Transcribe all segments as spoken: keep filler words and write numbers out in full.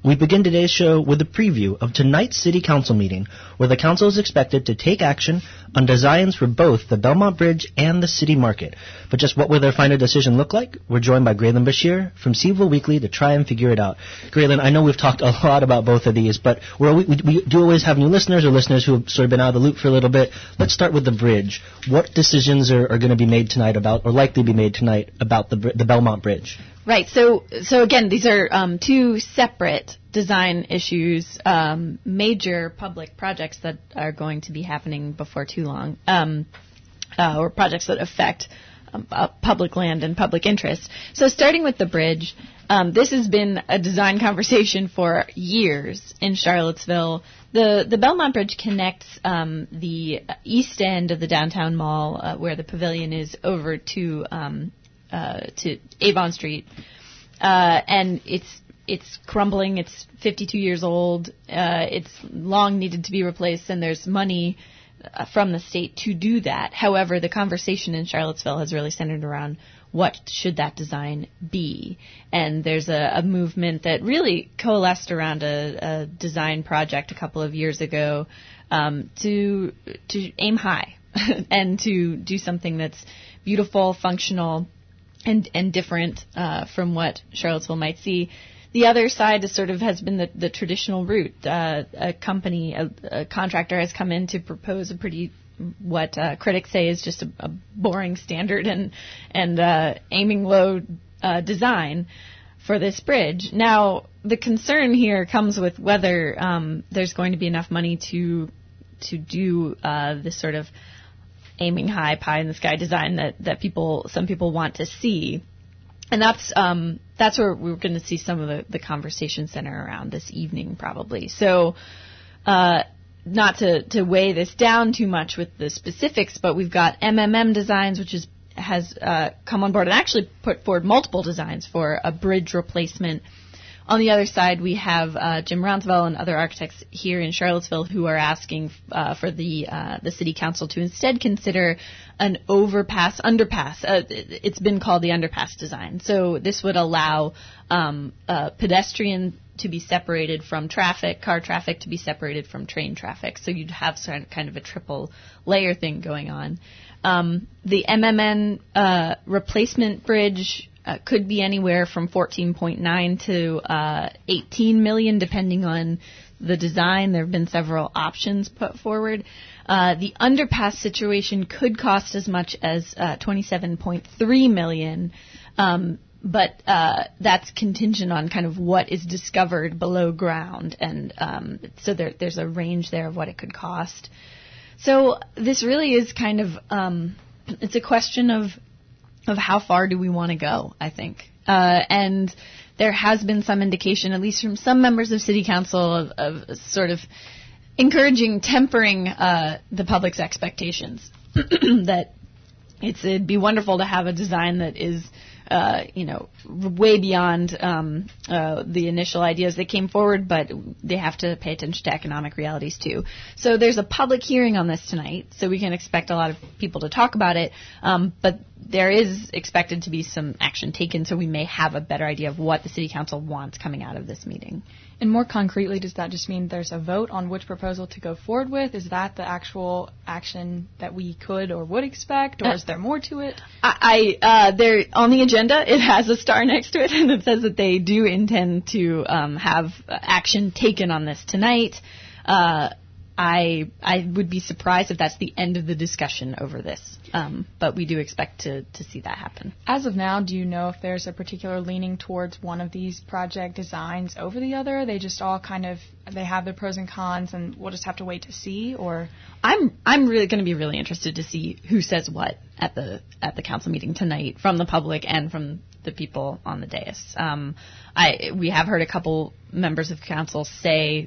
We begin today's show with a preview of tonight's City Council meeting, where the Council is expected to take action on designs for both the Belmont Bridge and the City Market. But just what will their final decision look like? We're joined by Graylin Bashir from Seville Weekly to try and figure it out. Graylin, I know we've talked a lot about both of these, but we're, we, we do always have new listeners or listeners who have sort of been out of the loop for a little bit. Let's start with the bridge. What decisions are, are going to be made tonight about, or likely be made tonight about the, the Belmont Bridge? Right. So, so again, these are um, two separate design issues, um, major public projects that are going to be happening before too long, um, uh, or projects that affect um, uh, public land and public interest. So, starting with the bridge, um, this has been a design conversation for years in Charlottesville. The the Belmont Bridge connects um, the east end of the downtown mall, uh, where the pavilion is, over to um, Uh, to Avon Street, uh, and it's it's crumbling. It's fifty-two years old. Uh, it's long needed to be replaced, and there's money uh, from the state to do that. However, the conversation in Charlottesville has really centered around what should that design be, and there's a, a movement that really coalesced around a, a design project a couple of years ago um, to to aim high and to do something that's beautiful, functional, and and different uh, from what Charlottesville might see. The other side is sort of has been the, the traditional route. Uh, a company, a, a contractor has come in to propose a pretty, what uh, critics say is just a, a boring standard and and uh, aiming low uh, design for this bridge. Now, the concern here comes with whether um, there's going to be enough money to to do uh, this sort of aiming high, pie in the sky design that, that people, some people want to see. And that's, um, that's where we're going to see some of the, the conversation center around this evening, probably. So, uh, not to, to weigh this down too much with the specifics, but we've got M M M Designs, which is, has, uh, come on board and actually put forward multiple designs for a bridge replacement. On the other side, we have uh, Jim Rounsavelle and other architects here in Charlottesville who are asking uh, for the uh, the city council to instead consider an overpass, underpass. Uh, it's been called the underpass design. So this would allow um, uh, pedestrian to be separated from traffic, car traffic to be separated from train traffic. So you'd have kind of a triple layer thing going on. Um, the M M N uh, replacement bridge Uh, could be anywhere from fourteen point nine to uh, eighteen million, depending on the design. There have been several options put forward. Uh, the underpass situation could cost as much as uh, twenty-seven point three million, um, but uh, that's contingent on kind of what is discovered below ground, and um, so there, there's a range there of what it could cost. So this really is kind of um, it's a question of of how far do we want to go, I think. Uh, and there has been some indication, at least from some members of City Council, of, of sort of encouraging, tempering uh, the public's expectations. That it's, it'd be wonderful to have a design that is, uh, you know, way beyond um, uh, the initial ideas that came forward, but they have to pay attention to economic realities too. So there's a public hearing on this tonight, so we can expect a lot of people to talk about it, um, but there is expected to be some action taken, so we may have a better idea of what the City Council wants coming out of this meeting. And more concretely, does that just mean there's a vote on which proposal to go forward with? Is that the actual action that we could or would expect, or uh, is there more to it? I, I uh, there on the agenda, it has a star next to it, and it says that they do intend to um, have action taken on this tonight. Uh, I I would be surprised if that's the end of the discussion over this, um, but we do expect to, to see that happen. As of now, do you know if there's a particular leaning towards one of these project designs over the other? They just all kind of, they have their pros and cons, and we'll just have to wait to see? Or I'm I'm really going to be really interested to see who says what at the at the council meeting tonight, from the public and from the people on the dais. Um, I we have heard a couple members of council say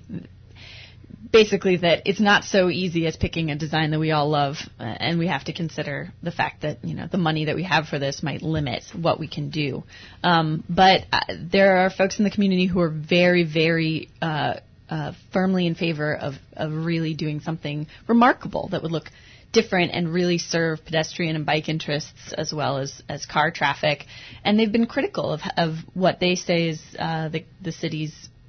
basically that it's not so easy as picking a design that we all love, uh, and we have to consider the fact that, you know, the money that we have for this might limit what we can do. Um, but uh, there are folks in the community who are very, very uh, uh, firmly in favor of, of really doing something remarkable that would look different and really serve pedestrian and bike interests as well as, as car traffic. And they've been critical of, of what they say is uh, the, the city's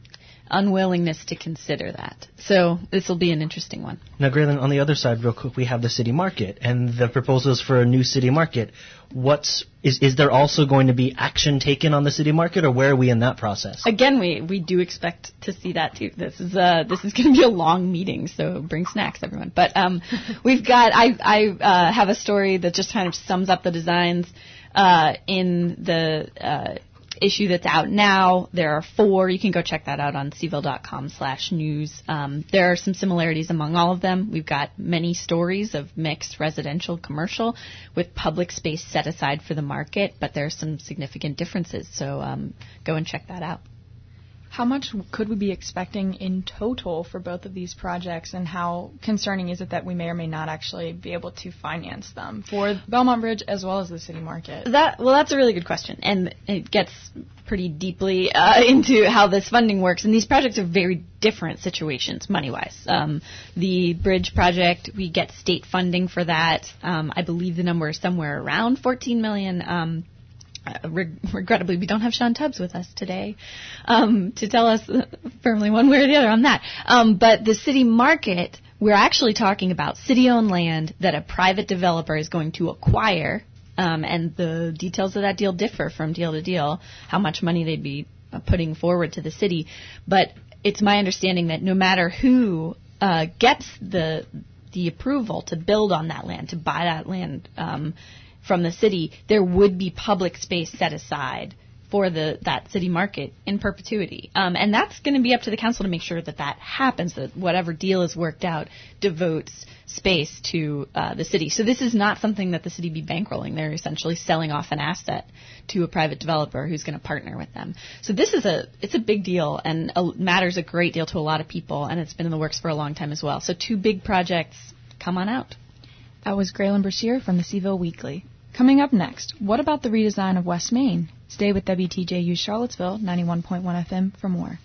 unwillingness to consider that. So this will be an interesting one. Now, Graylin, on the other side, real quick, we have the city market and the proposals for a new city market. What's is is there also going to be action taken on the city market, or where are we in that process? Again, we, we do expect to see that too. This is uh this is going to be a long meeting, so bring snacks, everyone. But um, we've got I I uh, have a story that just kind of sums up the designs uh, in the uh, issue that's out now. There are four. You can go check that out on cville dot com slash news. Um, there are some similarities among all of them. We've got many stories of mixed residential, commercial, with public space set aside for the market, but there are some significant differences. So um, go and check that out. How much could we be expecting in total for both of these projects, and how concerning is it that we may or may not actually be able to finance them for Belmont Bridge as well as the city market? That well, that's a really good question, and it gets pretty deeply uh, into how this funding works. And these projects are very different situations, money-wise. Um, the bridge project, we get state funding for that. Um, I believe the number is somewhere around fourteen million dollars. Um, Uh, reg- regrettably, we don't have Sean Tubbs with us today um, to tell us uh, firmly one way or the other on that. Um, but the city market, we're actually talking about city-owned land that a private developer is going to acquire, um, and the details of that deal differ from deal to deal, how much money they'd be uh, putting forward to the city. But it's my understanding that no matter who uh, gets the the approval to build on that land, to buy that land, um, from the city, there would be public space set aside for the that city market in perpetuity. Um, and that's going to be up to the council to make sure that that happens, that whatever deal is worked out devotes space to uh, the city. So this is not something that the city be bankrolling. They're essentially selling off an asset to a private developer who's going to partner with them. So this is a it's a big deal, and a, matters a great deal to a lot of people, and it's been in the works for a long time as well. So two big projects, come on out. That was Graylin Brashear from the Cville Weekly. Coming up next, what about the redesign of West Main? Stay with W T J U Charlottesville, ninety-one point one F M for more.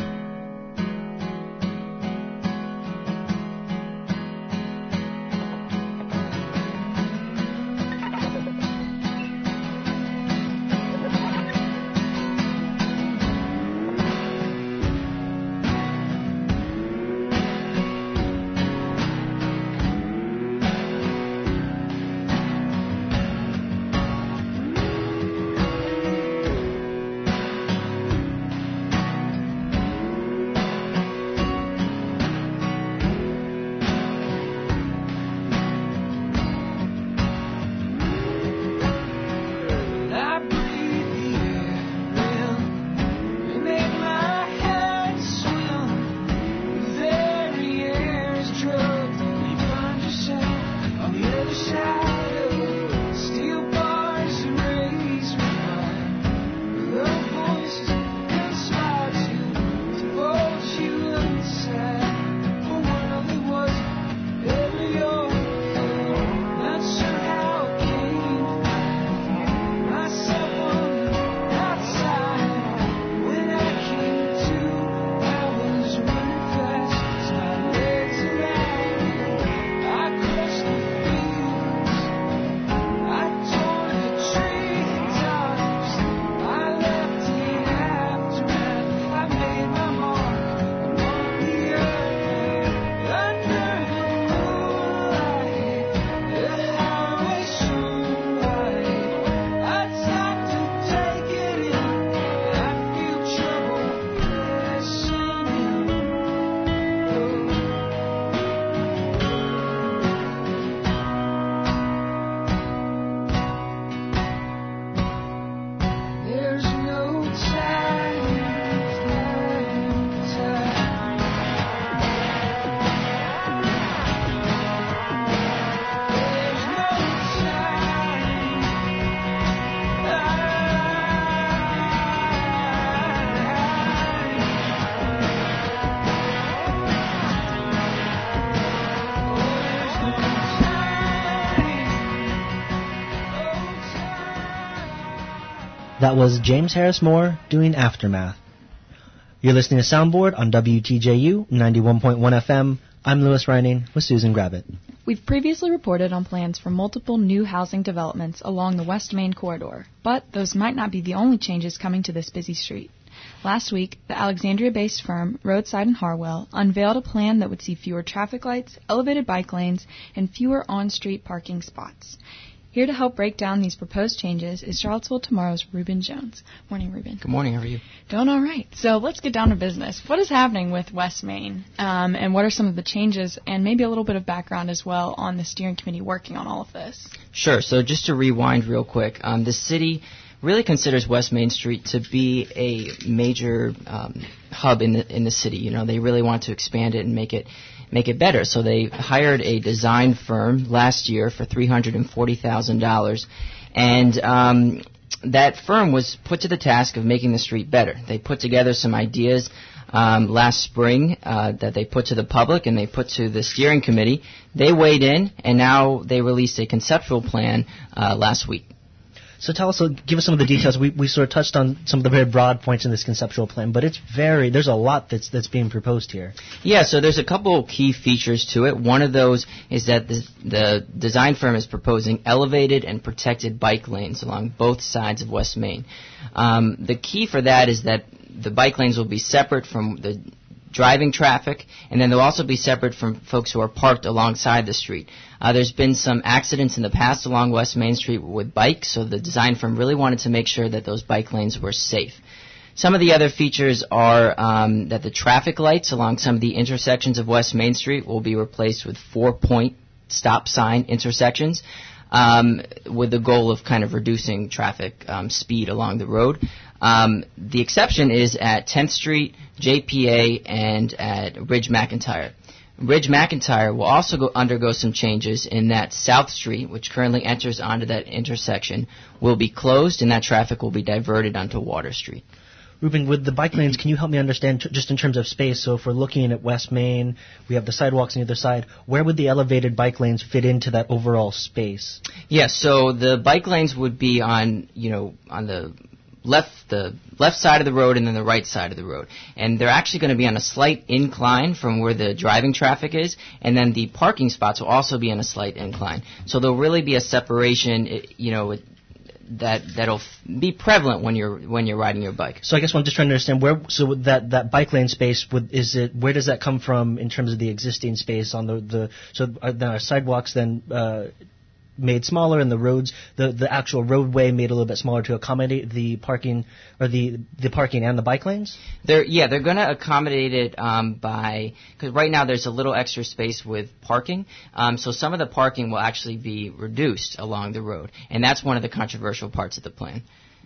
That was James Harris Moore doing Aftermath. You're listening to Soundboard on W T J U ninety-one point one F M. I'm Lewis Reining with Susan Gravitt. We've previously reported on plans for multiple new housing developments along the West Main corridor, but those might not be the only changes coming to this busy street. Last week, the Alexandria-based firm Roadside and Harwell unveiled a plan that would see fewer traffic lights, elevated bike lanes, and fewer on-street parking spots. Here to help break down these proposed changes is Charlottesville Tomorrow's Reuben Jones. Morning, Reuben. Good morning. How are you? Doing all right. So let's get down to business. What is happening with West Main, um, and what are some of the changes, and maybe a little bit of background as well on the steering committee working on all of this? Sure. So just to rewind real quick, um, the city really considers West Main Street to be a major um, hub in the in the city. You know, they really want to expand it and make it make it better. So they hired a design firm last year for three hundred forty thousand dollars, and um, that firm was put to the task of making the street better. They put together some ideas um, last spring uh, that they put to the public and they put to the steering committee. They weighed in, and now they released a conceptual plan uh, last week. So tell us, give us some of the details. We we sort of touched on some of the very broad points in this conceptual plan, but it's very, there's a lot that's that's being proposed here. Yeah, so there's a couple key features to it. One of those is that the, the design firm is proposing elevated and protected bike lanes along both sides of West Main. Um, the key for that is that the bike lanes will be separate from the driving traffic, and then they'll also be separate from folks who are parked alongside the street. Uh, there's been some accidents in the past along West Main Street with bikes, so the design firm really wanted to make sure that those bike lanes were safe. Some of the other features are um, that the traffic lights along some of the intersections of West Main Street will be replaced with four-point stop sign intersections, um, with the goal of kind of reducing traffic um, speed along the road. Um, the exception is at tenth Street, J P A, and at Ridge McIntyre. Ridge McIntyre will also go undergo some changes in that South Street, which currently enters onto that intersection, will be closed, and that traffic will be diverted onto Water Street. Reuben, with the bike lanes, can you help me understand, t- just in terms of space, so if we're looking at West Main, we have the sidewalks on either side, where would the elevated bike lanes fit into that overall space? Yes, so the bike lanes would be on, you know, on the left the left side of the road and then the right side of the road. And they're actually going to be on a slight incline from where the driving traffic is, and then the parking spots will also be on a slight incline. So there'll really be a separation, you know, that that'll f- be prevalent when you're when you're riding your bike. So I guess I'm just trying to understand where. So that, that bike lane space, would, is it? Where does that come from in terms of the existing space on the the? So are the sidewalks then uh, made smaller, and the roads, the the actual roadway made a little bit smaller to accommodate the parking or the the parking and the bike lanes? They're yeah, they're going to accommodate it um, by because right now there's a little extra space with parking, um, so some of the parking will actually be reduced along the road, and that's one of the controversial parts of the plan.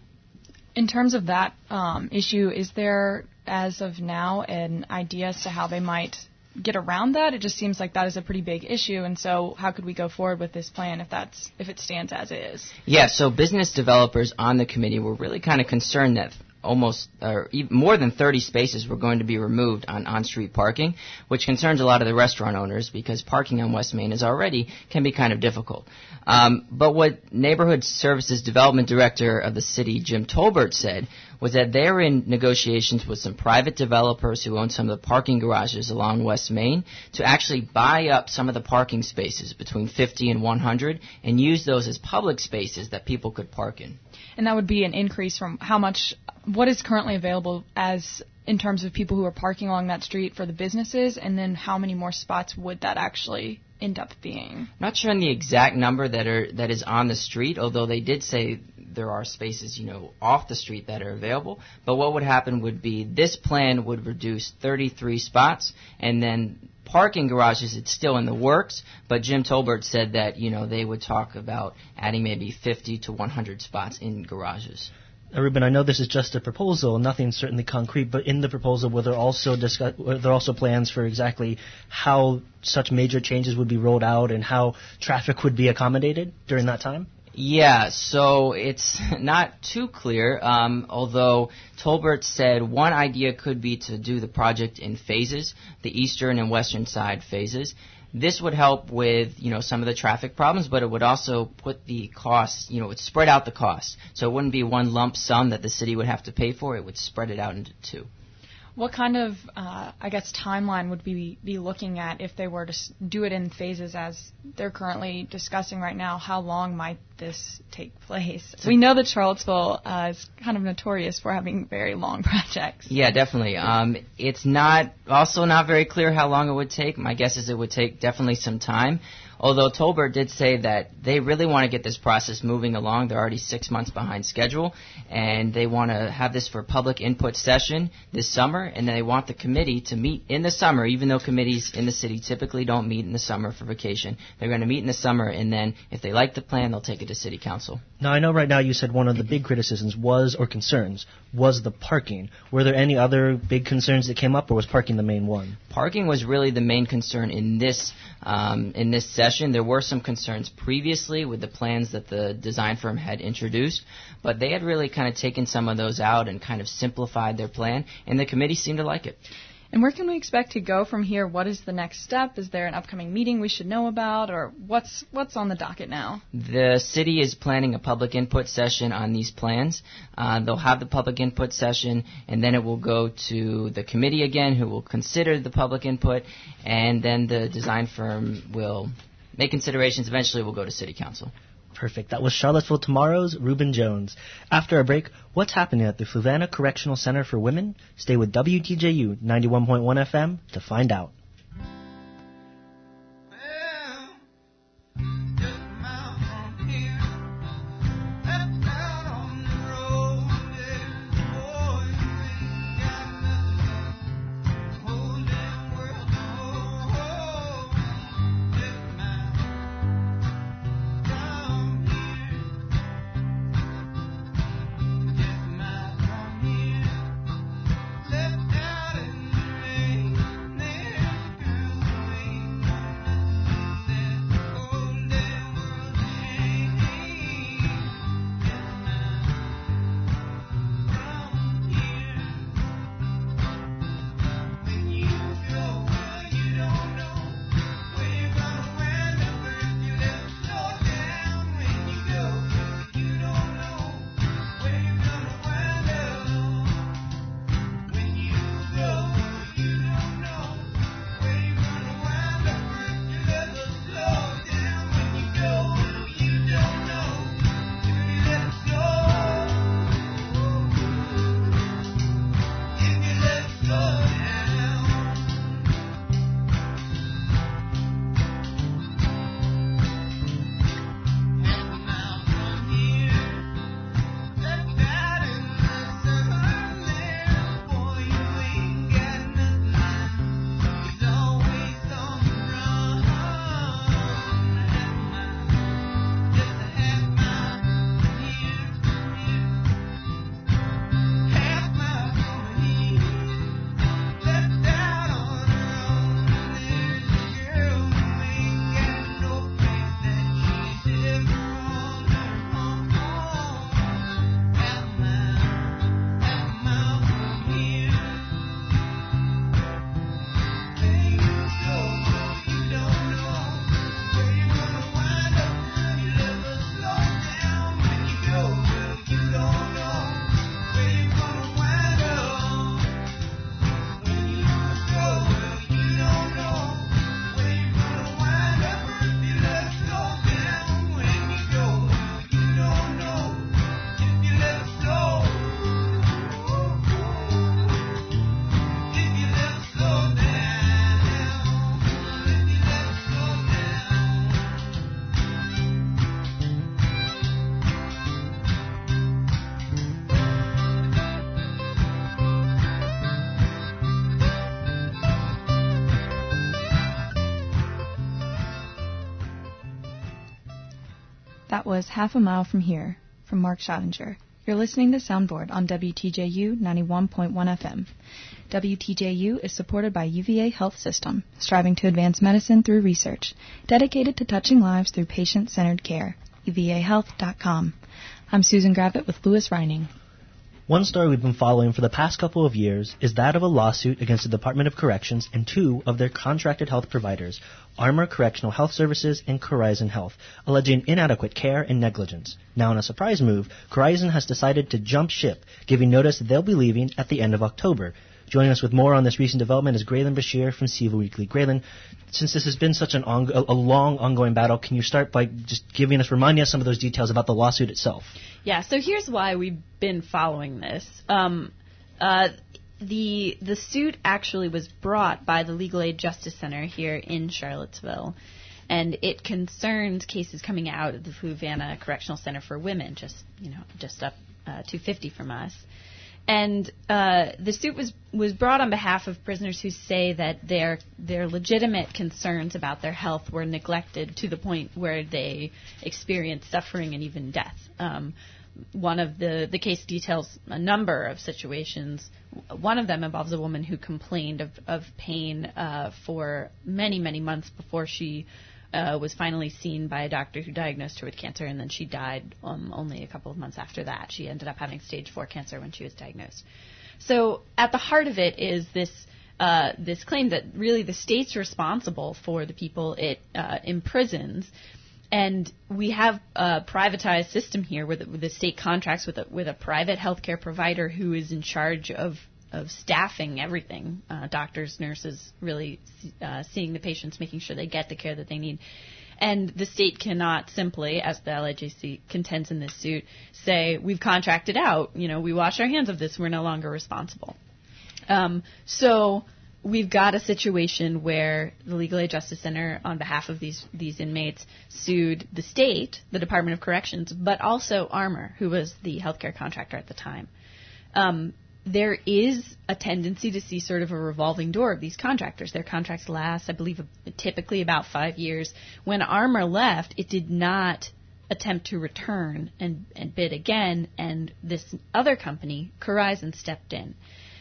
In terms of that um, issue, is there, as of now, an idea as to how they might get around that? It just seems like that is a pretty big issue, and so how could we go forward with this plan if that's if it stands as is? Yeah, so business developers on the committee were really kind of concerned that almost or even more than thirty spaces were going to be removed on on-street parking, which concerns a lot of the restaurant owners because parking on West Main is already can be kind of difficult. Um, but what Neighborhood Services Development Director of the city, Jim Tolbert, said was that they're in negotiations with some private developers who own some of the parking garages along West Main to actually buy up some of the parking spaces between fifty and one hundred and use those as public spaces that people could park in. And that would be an increase from how much, what is currently available as in terms of people who are parking along that street for the businesses, and then how many more spots would that actually end up being? Not sure on the exact number that are that is on the street, although they did say there are spaces, you know, off the street that are available. But what would happen would be this plan would reduce thirty-three spots, and then parking garages, it's still in the works, but Jim Tolbert said that, you know, they would talk about adding maybe fifty to one hundred spots in garages. Uh, Reuben, I know this is just a proposal, nothing certainly concrete, but in the proposal were there also discuss, were there also plans for exactly how such major changes would be rolled out and how traffic would be accommodated during that time? Yeah, so it's not too clear, um, although Tolbert said one idea could be to do the project in phases, the eastern and western side phases. This would help with, you know, some of the traffic problems, but it would also put the costs, you know, it would spread out the costs. So it wouldn't be one lump sum that the city would have to pay for. It would spread it out into two. What kind of, uh, I guess, timeline would we be looking at if they were to s- do it in phases as they're currently discussing right now? How long might this take place? We know that Charlottesville uh, is kind of notorious for having very long projects. Yeah, definitely. Um, it's not also not very clear how long it would take. My guess is it would take definitely some time. Although Tolbert did say that they really want to get this process moving along. They're already six months behind schedule, and they want to have this for public input session this summer, and they want the committee to meet in the summer, even though committees in the city typically don't meet in the summer for vacation. They're going to meet in the summer, and then if they like the plan, they'll take it to city council. Now, I know right now you said one of the big criticisms was, or concerns, was the parking. Were there any other big concerns that came up, or was parking the main one? Parking was really the main concern in this um, in this session. There were some concerns previously with the plans that the design firm had introduced, but they had really kind of taken some of those out and kind of simplified their plan, and the committee seemed to like it. And where can we expect to go from here? What is the next step? Is there an upcoming meeting we should know about, or what's what's on the docket now? The city is planning a public input session on these plans. Uh, they'll have the public input session, and then it will go to the committee again, who will consider the public input, and then the design firm will make considerations. Eventually, it will go to city council. Perfect. That was Charlottesville Tomorrow's Reuben Jones. After our break, what's happening at the Fluvanna Correctional Center for Women? Stay with W T J U ninety-one point one F M to find out. That was Half a Mile from Here, from Mark Schottinger. You're listening to Soundboard on W T J U ninety-one point one F M. W T J U is supported by U V A Health System, striving to advance medicine through research, dedicated to touching lives through patient-centered care. U V A health dot com. I'm Susan Gravitt with Lewis Reining. One story we've been following for the past couple of years is that of a lawsuit against the Department of Corrections and two of their contracted health providers, Armor Correctional Health Services and Corizon Health, alleging inadequate care and negligence. Now, in a surprise move, Corizon has decided to jump ship, giving notice that they'll be leaving at the end of October. Joining us with more on this recent development is Graylin Bashir from CIVA Weekly. Graylin, since this has been such an on- a, a long, ongoing battle, can you start by just giving us, reminding us some of those details about the lawsuit itself? Yeah, so here's why we've been following this. Um, uh, the the suit actually was brought by the Legal Aid Justice Center here in Charlottesville, and it concerns cases coming out of the Fluvanna Correctional Center for Women, just you know, just up uh, two fifty from us. And uh, the suit was, was brought on behalf of prisoners who say that their their legitimate concerns about their health were neglected to the point where they experienced suffering and even death. Um, one of the, the case details a number of situations. One of them involves a woman who complained of, of pain uh, for many, many months before she Uh, was finally seen by a doctor who diagnosed her with cancer, and then she died um, only a couple of months after that. She ended up having stage four cancer when she was diagnosed. So at the heart of it is this uh, this claim that really the state's responsible for the people it uh, imprisons, and we have a privatized system here where the, where the state contracts with a, with a private healthcare provider who is in charge of of staffing everything, uh, doctors, nurses, really uh, seeing the patients, making sure they get the care that they need. And the state cannot simply, as the L A J C contends in this suit, say, we've contracted out, you know, we wash our hands of this, we're no longer responsible. Um, so we've got a situation where the Legal Aid Justice Center, on behalf of these, these inmates, sued the state, the Department of Corrections, but also Armor, who was the healthcare contractor at the time. Um, There is a tendency to see sort of a revolving door of these contractors. Their contracts last, I believe, typically about five years. When Armor left, it did not attempt to return and, and bid again, and this other company, Corizon, stepped in.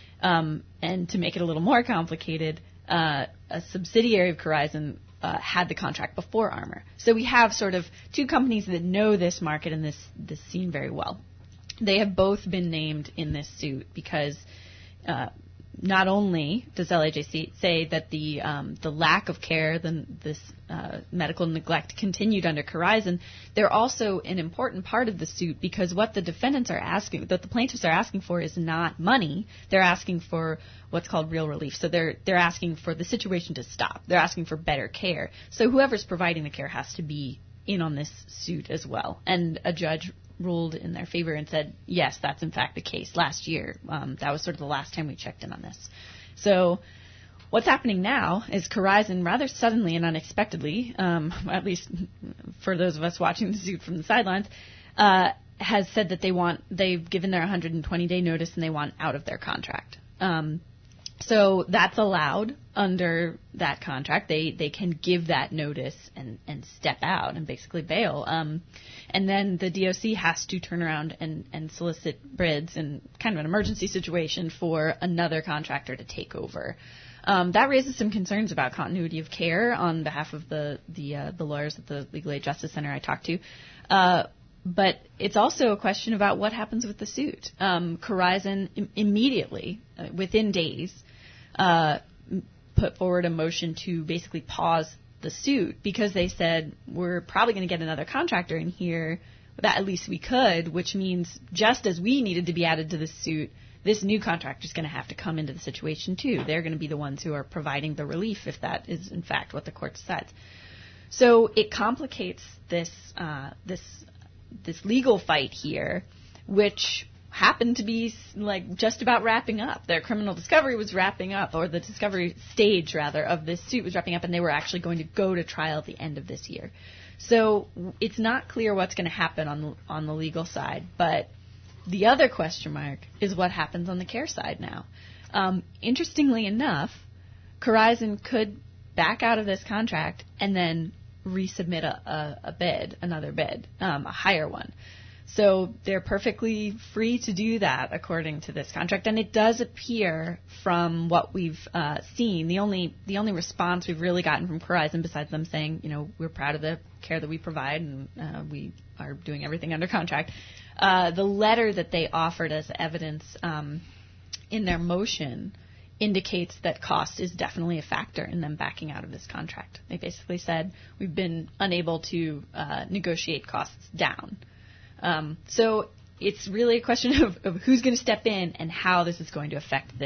Um, and to make it a little more complicated, uh, a subsidiary of Corizon uh, had the contract before Armor. So we have sort of two companies that know this market and this, this scene very well. They have both been named in this suit because uh, not only does L A J C say that the um, the lack of care, the, this uh, medical neglect continued under Corizon, they're also an important part of the suit because what the defendants are asking, that the plaintiffs are asking for is not money. They're asking for what's called real relief. So they're they're asking for the situation to stop. They're asking for better care. So whoever's providing the care has to be in on this suit as well. And a judge ruled in their favor and said, yes, that's in fact the case. Last year, um, that was sort of the last time we checked in on this. So what's happening now is Corizon rather suddenly and unexpectedly, um, at least for those of us watching the suit from the sidelines, uh, has said that they want, they've given their one hundred twenty day notice and they want out of their contract. Um, So that's allowed under that contract. They they can give that notice and, and step out and basically bail. Um, and then the D O C has to turn around and, and solicit bids in kind of an emergency situation for another contractor to take over. Um, that raises some concerns about continuity of care on behalf of the the, uh, the lawyers at the Legal Aid Justice Center I talked to. Uh, But it's also a question about what happens with the suit. Um, Corizon im- immediately, uh, within days, uh, put forward a motion to basically pause the suit because they said we're probably going to get another contractor in here. That at least we could, which means just as we needed to be added to the suit, this new contractor is going to have to come into the situation too. They're going to be the ones who are providing the relief if that is in fact what the court decides. So it complicates this uh, this. this legal fight here, which happened to be like just about wrapping up. Their criminal discovery was wrapping up, or the discovery stage rather of this suit was wrapping up, and they were actually going to go to trial at the end of this year. So it's not clear what's going to happen on the, on the legal side, but the other question mark is what happens on the care side now. Um, interestingly enough, Corizon could back out of this contract and then resubmit a, a, a bid, another bid, um, a higher one. So they're perfectly free to do that according to this contract, and it does appear from what we've uh, seen. The only the only response we've really gotten from Corizon, besides them saying, you know, we're proud of the care that we provide and uh, we are doing everything under contract, uh, the letter that they offered as evidence um, in their motion indicates that cost is definitely a factor in them backing out of this contract. They basically said we've been unable to uh, negotiate costs down. Um, so it's really a question of, of who's going to step in and how this is going to affect this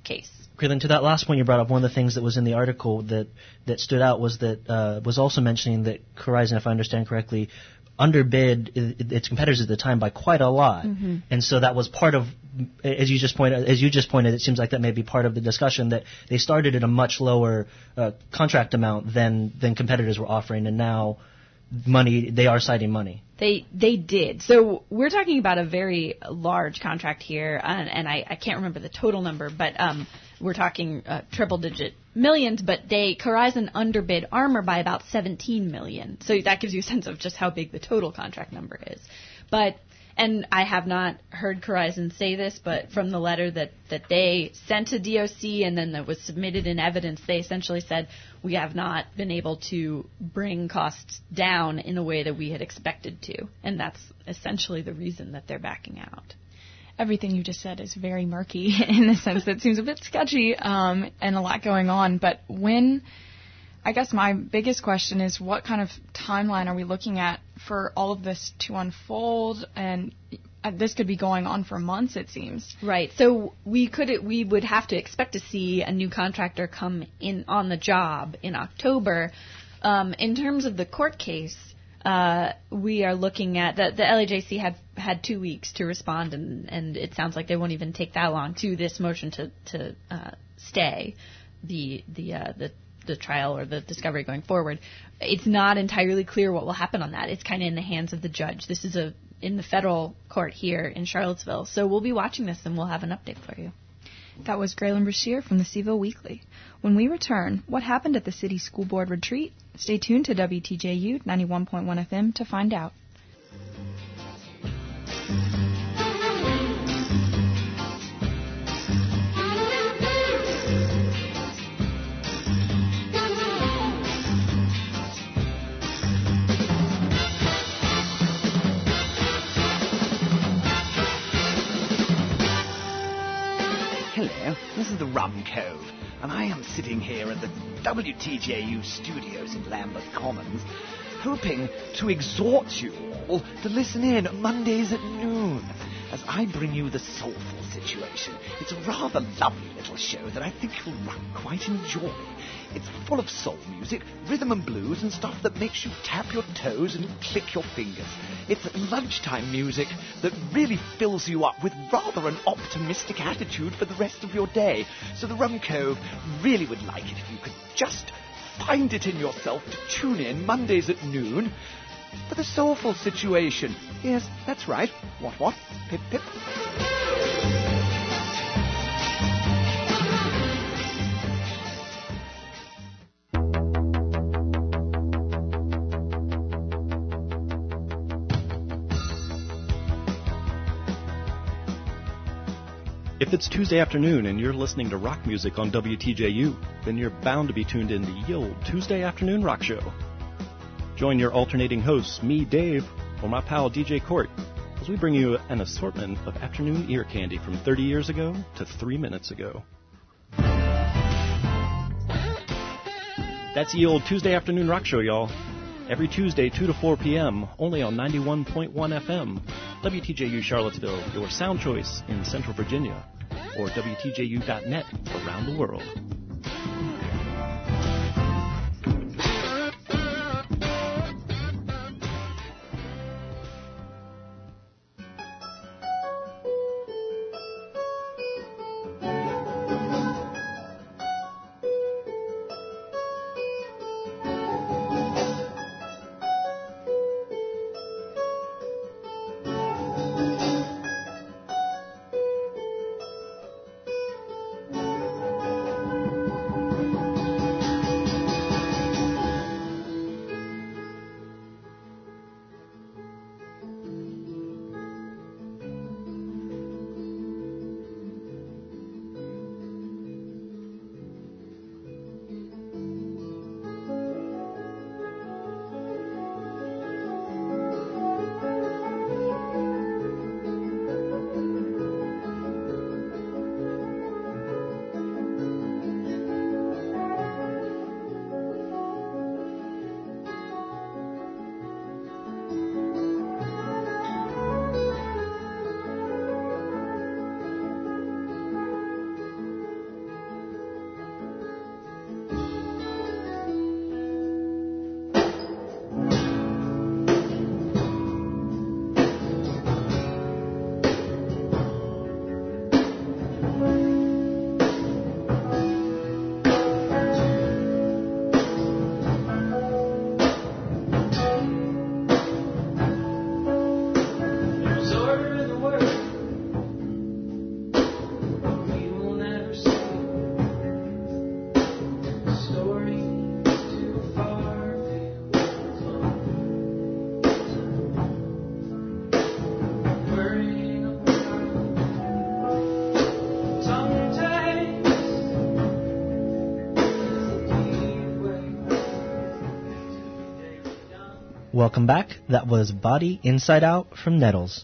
case. Okay, then to that last point you brought up, one of the things that was in the article that, that stood out was that uh, was also mentioning that Corizon, if I understand correctly, underbid i- its competitors at the time by quite a lot, Mm-hmm. and so that was part of, as you just pointed, as you just pointed, it seems like that may be part of the discussion that they started at a much lower uh, contract amount than than competitors were offering, and now money they are citing money. They they did. So we're talking about a very large contract here, and, and I, I can't remember the total number, but um, we're talking uh, triple-digit millions. But they Corizon underbid Armour by about seventeen million. So that gives you a sense of just how big the total contract number is. But and I have not heard Corizon say this, but from the letter that, that they sent to D O C and then that was submitted in evidence, they essentially said, we have not been able to bring costs down in the way that we had expected to. And that's essentially the reason that they're backing out. Everything you just said is very murky in the sense that it seems a bit sketchy um, and a lot going on. But when, I guess my biggest question is, what kind of timeline are we looking at for all of this to unfold? And uh, this could be going on for months, it seems. Right. So we could we would have to expect to see a new contractor come in on the job in October. Um, in terms of the court case, uh, we are looking at the, the L A J C had had two weeks to respond, and, and it sounds like they won't even take that long to this motion to to uh, stay the the uh, the the trial or the discovery going forward. It's not entirely clear what will happen on that. It's kind of in the hands of the judge. This is a in the federal court here in Charlottesville, so we'll be watching this and we'll have an update for you. That was Graylin Brashear from the CVille Weekly. When we return, what happened at the City School Board retreat? Stay tuned to W T J U ninety-one point one F M to find out. Hello, this is the Rum Cove, and I am sitting here at the W T J U studios in Lambeth Commons, hoping to exhort you all to listen in Mondays at noon, as I bring you the Soulful Situation. It's a rather lovely little show that I think you'll quite enjoy. It's full of soul music, rhythm and blues, and stuff that makes you tap your toes and click your fingers. It's lunchtime music that really fills you up with rather an optimistic attitude for the rest of your day. So the Rum Cove really would like it if you could just find it in yourself to tune in Mondays at noon for the Soulful Situation. Yes, that's right. What, what? Pip, pip. If it's Tuesday afternoon and you're listening to rock music on W T J U, then you're bound to be tuned in to the old Tuesday Afternoon Rock Show. Join your alternating hosts, me, Dave, or my pal D J Court, as we bring you an assortment of afternoon ear candy from thirty years ago to three minutes ago. That's the old Tuesday Afternoon Rock Show, y'all. Every Tuesday, two to four p.m., only on ninety-one point one F M, W T J U Charlottesville, your sound choice in Central Virginia, or W T J U dot net around the world. Welcome back. That was Body Inside Out from Nettles.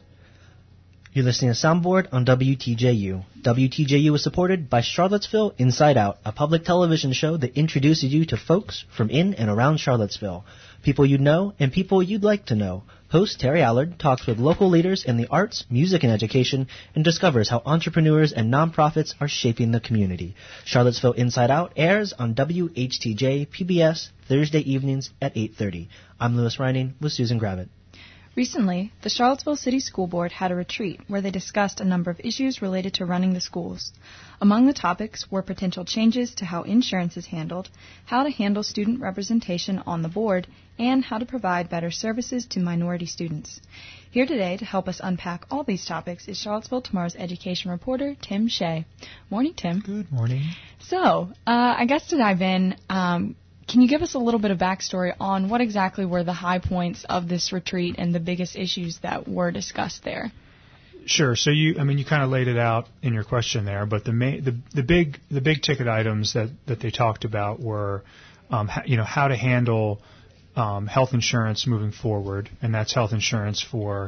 You're listening to Soundboard on W T J U. W T J U is supported by Charlottesville Inside Out, a public television show that introduces you to folks from in and around Charlottesville. People you know and people you'd like to know. Host Terry Allard talks with local leaders in the arts, music, and education and discovers how entrepreneurs and nonprofits are shaping the community. Charlottesville Inside Out airs on W H T J P B S Thursday evenings at eight thirty. I'm Lewis Reining with Susan Gravett. Recently, the Charlottesville City School Board had a retreat where they discussed a number of issues related to running the schools. Among the topics were potential changes to how insurance is handled, how to handle student representation on the board, and how to provide better services to minority students. Here today to help us unpack all these topics is Charlottesville Tomorrow's education reporter, Tim Shea. Morning, Tim. Good morning. So, uh, I guess to dive in, um, can you give us a little bit of backstory on what exactly were the high points of this retreat and the biggest issues that were discussed there? Sure. So you, I mean, you kind of laid it out in your question there, but the main, the the big the big ticket items that, that they talked about were, um, ha, you know, how to handle um, health insurance moving forward, and that's health insurance for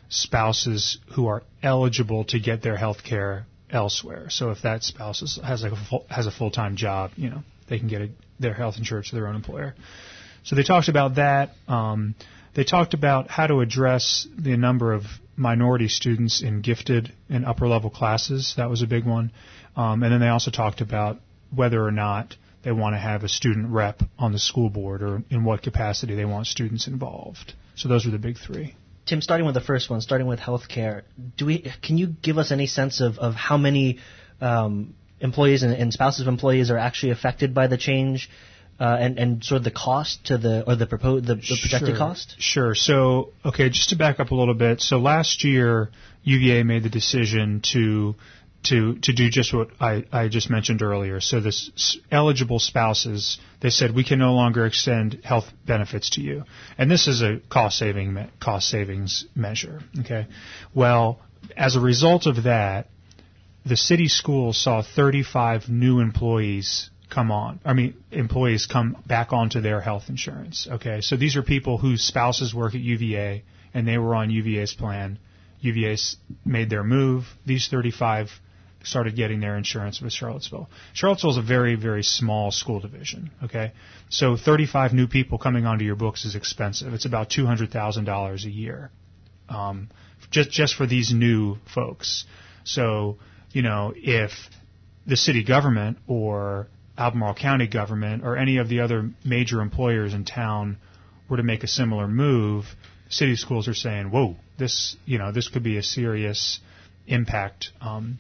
spouses who are eligible to get their health care elsewhere. So if that spouse is, has like a full, has a full time job, you know, they can get a, their health insurance to their own employer. So they talked about that. Um, they talked about how to address the number of minority students in gifted and upper level classes. That was a big one. Um, and then they also talked about whether or not they want to have a student rep on the school board or in what capacity they want students involved. So those were the big three. Tim, starting with the first one, starting with healthcare, do we? Can you give us any sense of, of how many um, employees and, and spouses of employees are actually affected by the change, uh, and, and sort of the cost to the or the proposed the, the projected sure. cost? Sure. So, okay, just to back up a little bit. So last year, U V A made the decision to to to do just what I, I just mentioned earlier. So this eligible spouses, they said we can no longer extend health benefits to you, and this is a cost saving me- cost savings measure. Okay. Well, as a result of that, the city schools saw thirty-five new employees come on. I mean, employees come back onto their health insurance. Okay, so these are people whose spouses work at U V A and they were on U V A's plan. U V A made their move. These thirty-five started getting their insurance with Charlottesville. Charlottesville is a very, very small school division. Okay, so thirty-five new people coming onto your books is expensive. It's about two hundred thousand dollars a year, um, just just for these new folks. So, you know, if the city government or Albemarle County government or any of the other major employers in town were to make a similar move, city schools are saying, whoa, this, you know, this could be a serious impact um,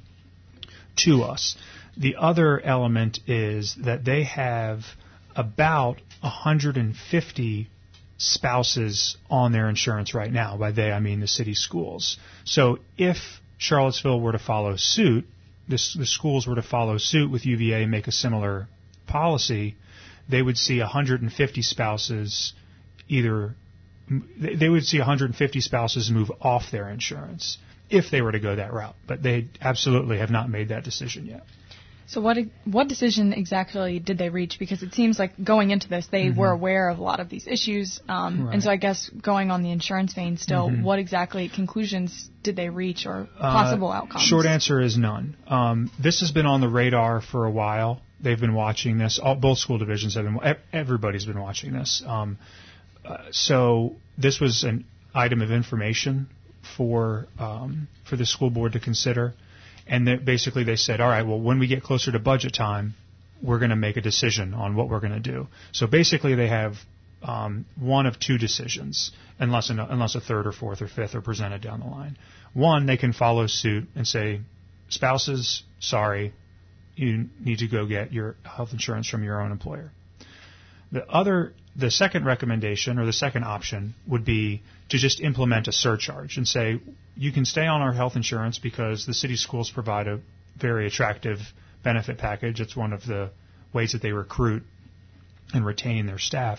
to us. The other element is that they have about one hundred fifty spouses on their insurance right now. By they, I mean the city schools. So if Charlottesville were to follow suit, this, the schools were to follow suit with U V A and make a similar policy, they would see one hundred fifty spouses either, they would see one hundred fifty spouses move off their insurance if they were to go that route. But they absolutely have not made that decision yet. So what what decision exactly did they reach? Because it seems like going into this, they mm-hmm. were aware of a lot of these issues. Um, right. And so I guess going on the insurance vein still, mm-hmm. what exactly conclusions did they reach or possible uh, outcomes? Short answer is none. Um, this has been on the radar for a while. They've been watching this. All, both school divisions have been, everybody's been watching this. Um, uh, so this was an item of information for um, for the school board to consider. And they, basically they said, all right, well, when we get closer to budget time, we're going to make a decision on what we're going to do. So basically they have um, one of two decisions, unless, an, unless a third or fourth or fifth are presented down the line. One, they can follow suit and say, spouses, sorry, you need to go get your health insurance from your own employer. The other, the second recommendation or the second option would be to just implement a surcharge and say, you can stay on our health insurance because the city schools provide a very attractive benefit package. It's one of the ways that they recruit and retain their staff.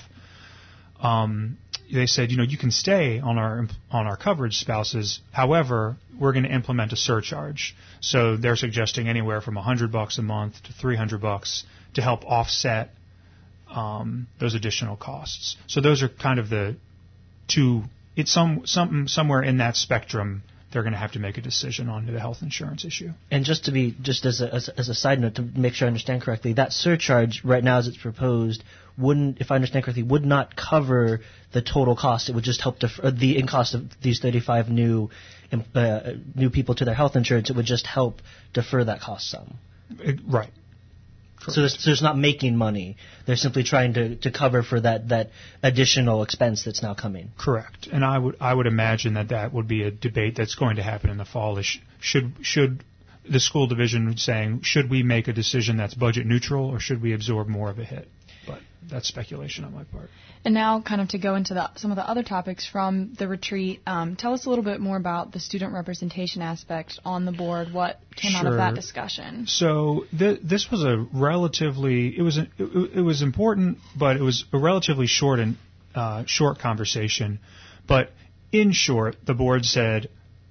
Um, they said, you know, you can stay on our on our coverage, spouses. However, we're going to implement a surcharge. So they're suggesting anywhere from one hundred bucks a month to three hundred bucks to help offset um, those additional costs. So those are kind of the to it's some some somewhere in that spectrum. They're going to have to make a decision on the health insurance issue. And just to be, just as a, as, as a side note, to make sure I understand correctly, that surcharge right now as it's proposed wouldn't, if I understand correctly, would not cover the total cost. It would just help defer the in cost of these thirty-five new uh, new people to their health insurance. It would just help defer that cost some. It, right. So there's, so there's not making money. They're simply trying to, to cover for that, that additional expense that's now coming. Correct. And I would I would imagine that that would be a debate that's going to happen in the fall. Is should should the school division saying, should we make a decision that's budget neutral or should we absorb more of a hit? But that's speculation on my part. And now, kind of to go into the, some of the other topics from the retreat, um, tell us a little bit more about the student representation aspect on the board. What came Sure. out of that discussion? So th- this was a relatively it was a, it, it was important, but it was a relatively short and uh, short conversation. But in short, the board said,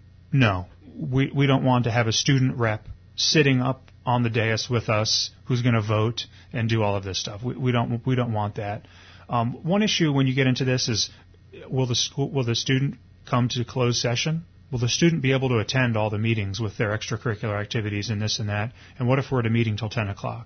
no, we we don't want to have a student rep sitting up on the dais with us who's going to vote and do all of this stuff. We, we don't we don't want that. Um, one issue when you get into this is, will the school, will the student come to closed session? Will the student be able to attend all the meetings with their extracurricular activities and this and that? And what if we're at a meeting till ten o'clock?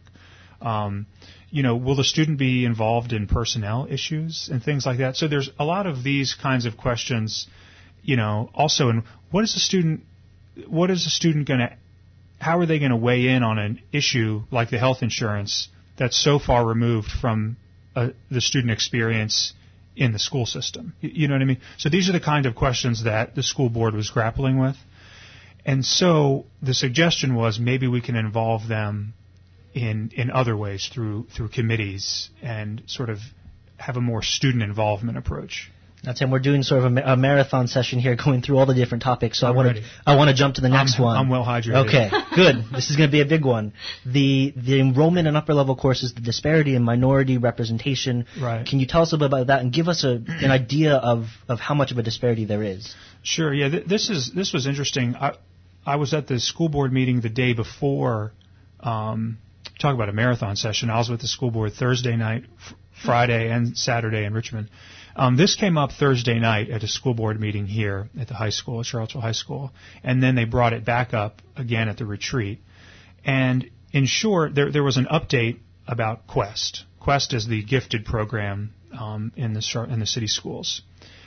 Um, you know, will the student be involved in personnel issues and things like that? So there's a lot of these kinds of questions. You know, also, in what is the student? What is the student going to? How are they going to weigh in on an issue like the health insurance that's so far removed from uh, the student experience in the school system? You, you know what I mean? So these are the kind of questions that the school board was grappling with. And so the suggestion was maybe we can involve them in in other ways through through committees and sort of have a more student involvement approach. That's it. We're doing sort of a, a marathon session here, going through all the different topics. So I'm I want ready. to I want to jump to the next I'm, one. I'm well hydrated. Okay, good. This is going to be a big one. The the enrollment in upper level courses, the disparity in minority representation. Right. Can you tell us a bit about that and give us a, an idea of, of how much of a disparity there is? Sure. Yeah. Th- this is this was interesting. I I was at the school board meeting the day before. Um, talk about a marathon session. I was with the school board Thursday night, f- Friday, and Saturday in Richmond. Um, this came up Thursday night at a school board meeting here at the high school, at Charlottesville High School, and then they brought it back up again at the retreat. And in short, there there was an update about Quest. Quest is the gifted program um, in the Char- in the city schools.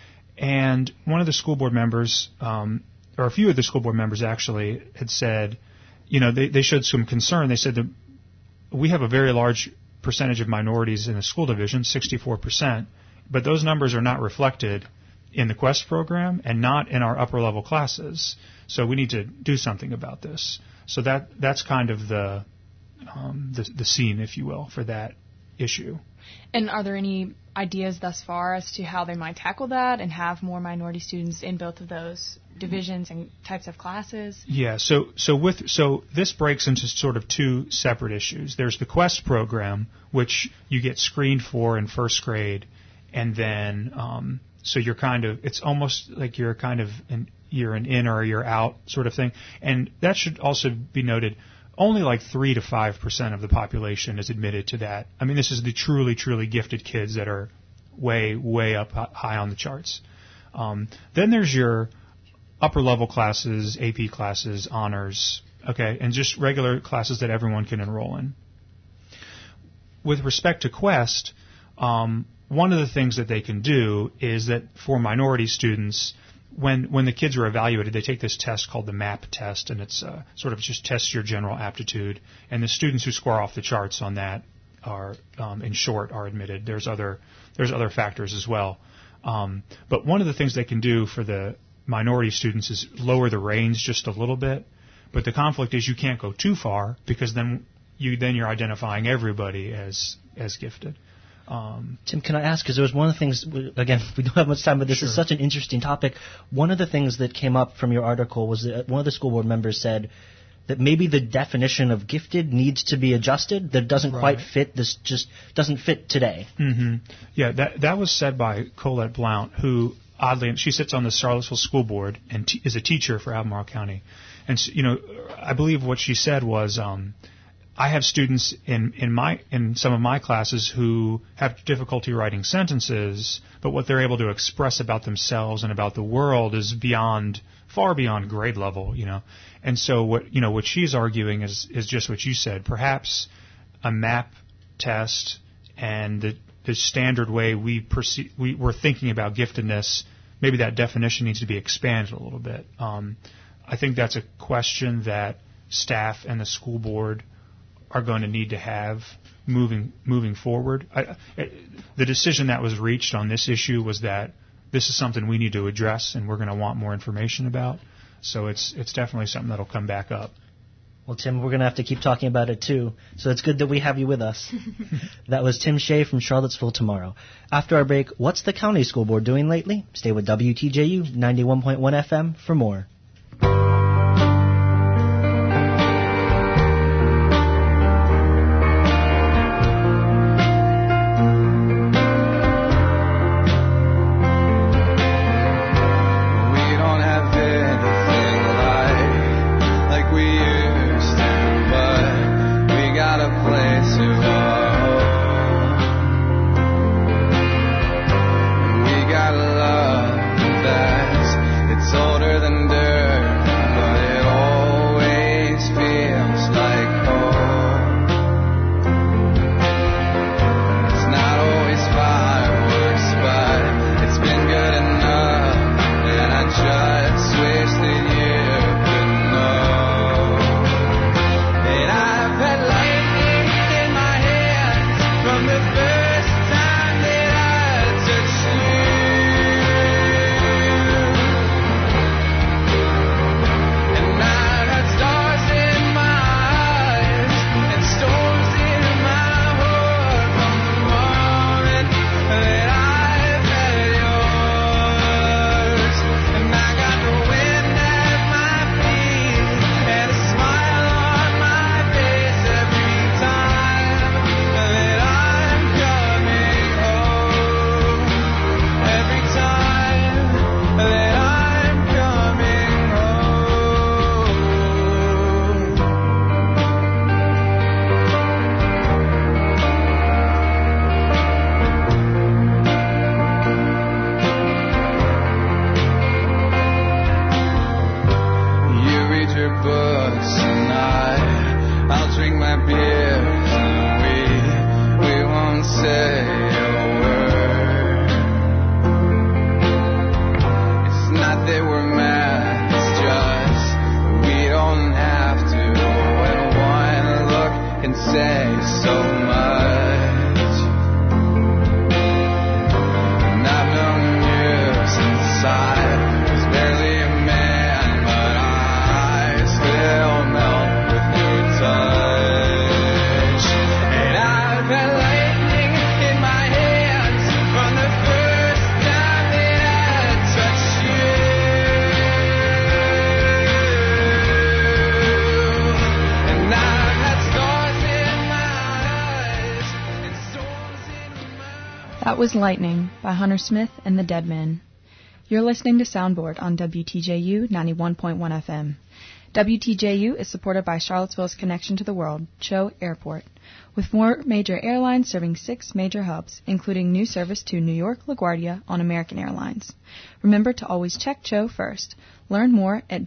And one of the school board members, um, or a few of the school board members actually, had said, you know, they, they showed some concern. They said that we have a very large percentage of minorities in the school division, sixty-four percent. But those numbers are not reflected in the Quest program and not in our upper level classes. So we need to do something about this. So that that's kind of the um, the, the scene, if you will, for that issue. And are there any ideas thus far as to how they might tackle that and have more minority students in both of those divisions and types of classes? Yeah. So so with so this breaks into sort of two separate issues. There's the Quest program, which you get screened for in first grade. And then, um, so you're kind of, it's almost like you're kind of, an, you're an in or you're out sort of thing. And that should also be noted, only like three to five percent of the population is admitted to that. I mean, this is the truly, truly gifted kids that are way, way up high on the charts. Um, then there's your upper level classes, A P classes, honors, okay, and just regular classes that everyone can enroll in. With respect to Quest, um, one of the things that they can do is that for minority students, when when the kids are evaluated, they take this test called the MAP test, and it's uh, sort of just tests your general aptitude. And the students who score off the charts on that are, um, in short, are admitted. There's other there's other factors as well. Um, but one of the things they can do for the minority students is lower the range just a little bit. But the conflict is you can't go too far because then you then you're identifying everybody as as gifted. Um, Tim, can I ask, because there was one of the things, again, we don't have much time, but this sure. is such an interesting topic. One of the things that came up from your article was that one of the school board members said that maybe the definition of gifted needs to be adjusted, that it doesn't right. quite fit, this just doesn't fit today. Mm-hmm. Yeah, that that was said by Colette Blount, who, oddly, she sits on the Charlottesville School Board and t- is a teacher for Albemarle County. And, you know, I believe what she said was, um, I have students in, in my in some of my classes who have difficulty writing sentences, but what they're able to express about themselves and about the world is beyond, far beyond grade level, you know. And so what you know what she's arguing is is just what you said. Perhaps a MAP test and the the standard way we perceive we, we're thinking about giftedness, maybe that definition needs to be expanded a little bit. Um, I think that's a question that staff and the school board are going to need to have moving moving forward. I, I, the decision that was reached on this issue was that this is something we need to address, and we're going to want more information about. So it's it's definitely something that'll come back up. Well, Tim, we're going to have to keep talking about it, too. So it's good that we have you with us. That was Tim Shea from Charlottesville Tomorrow. After our break, what's the county school board doing lately? Stay with W T J U ninety-one point one F M for more. Was Lightning by Hunter Smith and the Deadmen. You're listening to Soundboard on W T J U ninety-one point one F M. W T J U is supported by Charlottesville's connection to the world, Cho Airport, with four major airlines serving six major hubs, including new service to New York LaGuardia on American Airlines. Remember to always check Cho first. Learn more at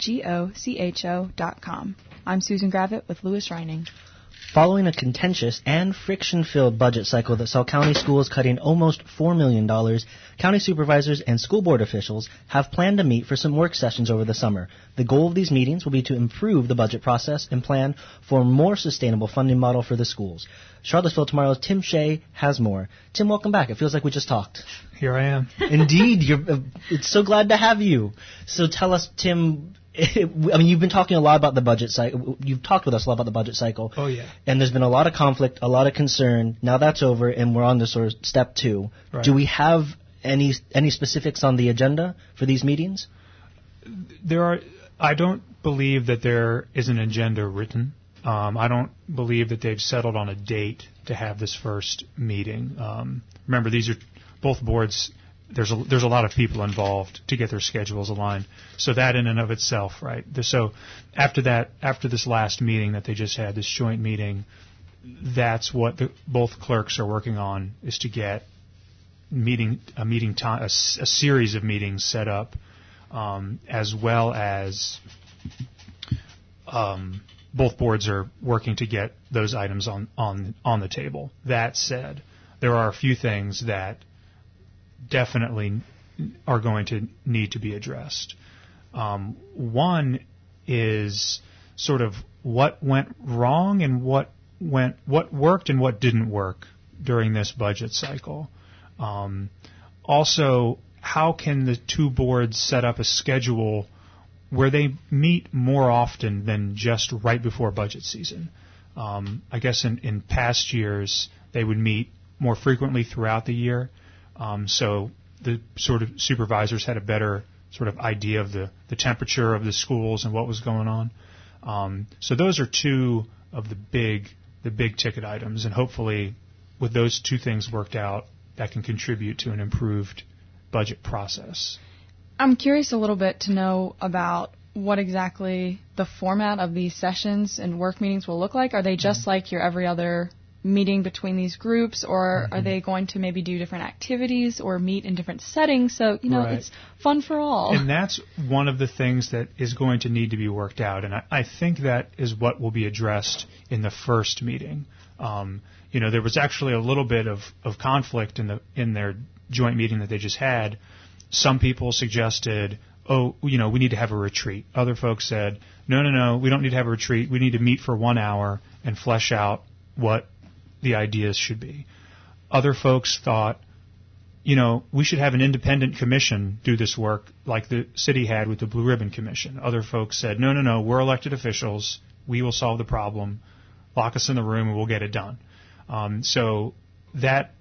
gocho dot com. I'm Susan Gravitt with Lewis Reining. Following a contentious and friction-filled budget cycle that saw county schools cutting almost four million dollars, county supervisors and school board officials have planned to meet for some work sessions over the summer. The goal of these meetings will be to improve the budget process and plan for a more sustainable funding model for the schools. Charlottesville Tomorrow's Tim Shea has more. Tim, welcome back. It feels like we just talked. Here I am. Indeed. You're, uh, it's so glad to have you. So tell us, Tim... I mean, you've been talking a lot about the budget cycle. You've talked with us a lot about the budget cycle. Oh, yeah. And there's been a lot of conflict, a lot of concern. Now that's over, and we're on to sort of step two. Right. Do we have any any specifics on the agenda for these meetings? There are. I don't believe that there is an agenda written. Um, I don't believe that they've settled on a date to have this first meeting. Um, remember, these are both boards there's a there's a lot of people involved to get their schedules aligned. So that in and of itself, right? So after that, after this last meeting that they just had, this joint meeting, that's what the, both clerks are working on, is to get meeting a meeting time a, a series of meetings set up, um, as well as um, both boards are working to get those items on on on the table. That said, there are a few things that definitely are going to need to be addressed. Um, one is sort of what went wrong and what went what worked and what didn't work during this budget cycle. Um, also, how can the two boards set up a schedule where they meet more often than just right before budget season? Um, I guess in, in past years they would meet more frequently throughout the year. Um, so the sort of supervisors had a better sort of idea of the, the temperature of the schools and what was going on. Um, so those are two of the big the big ticket items, and hopefully with those two things worked out, that can contribute to an improved budget process. I'm curious a little bit to know about what exactly the format of these sessions and work meetings will look like. Are they just mm-hmm. like your every other meeting between these groups, or mm-hmm. are they going to maybe do different activities or meet in different settings? So, you know, right. it's fun for all. And that's one of the things that is going to need to be worked out. And I, I think that is what will be addressed in the first meeting. Um, you know, there was actually a little bit of, of conflict in the in their joint meeting that they just had. Some people suggested, oh, you know, we need to have a retreat. Other folks said, no, no, no, we don't need to have a retreat. We need to meet for one hour and flesh out what the ideas should be. Other folks thought, you know, we should have an independent commission do this work like the city had with the Blue Ribbon Commission. Other folks said, no, no, no, we're elected officials. We will solve the problem. Lock us in the room and we'll get it done. Um, so that